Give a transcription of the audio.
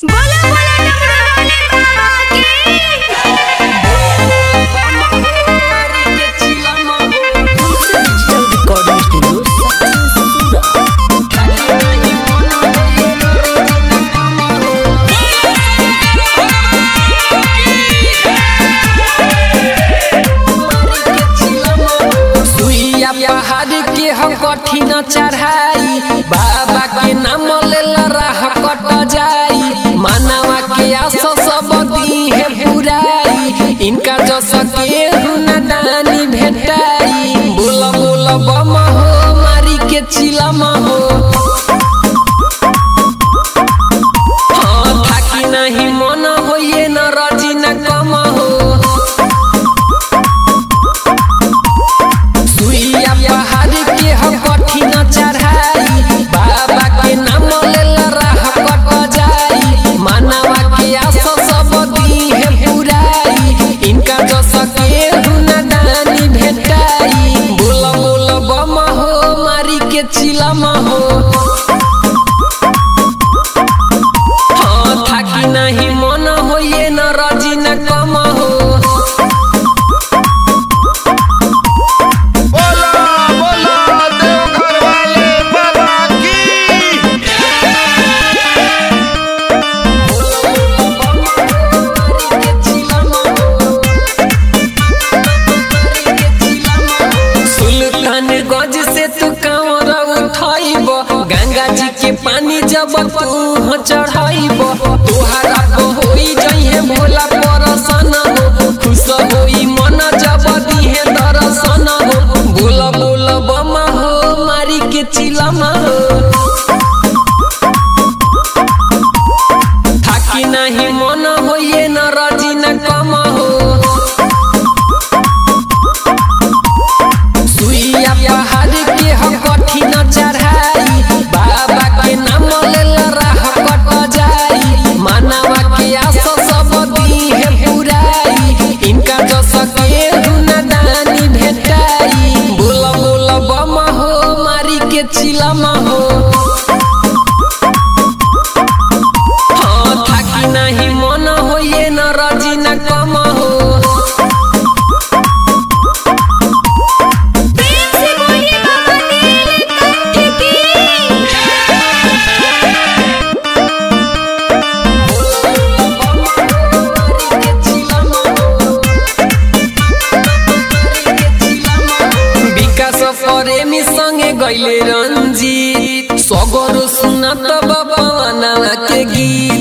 बोला बोला डमरू वाले बाबा की। कठिन चढ़ाई बाबा के नाम लेला राह कट जाई मानवा के आस सब दीहे पुराई इनका जस के दानी भेटाई बोल बोल बम हो मारी के चिलम हो हाँ थाकी नहीं मन हो ये न रजी न कम हो सुइया पहाड़ के कठिन चढ़ाई बाबा के नाम लेला राह कट जाई मानवा के आस सब दीहे पुराई इनका जस के दानी भेटाई बोल बोल बम हो मारी के चिलम हो हाँ थाकी नहीं मन हो ये न रजी न कम हो गज से तू कांवर उठाइब गंगा जी के पानी जब तू चढ़ाइब तोहरा होई जइहे भोला परसन हो खुश होई मन जब दिहे दर्शन हो बोल बोल बम हो मारी के चिलम हो थाकी नहीं मन हो ये न रजी न कम हो पहाड़ के कठिन चढ़ाई बाबा के नाम लेला राह कट जाई मानवा के आस सब दीहे पुराई इनका जस के दानी भेटाई बोल बोल बम हो मारी के चिलम हो हाँ थाकी नहीं मन हो ये न रजी न कम हो प्रेमी संगे गईले रंजीत सगरो सुनत बाबा के गीत।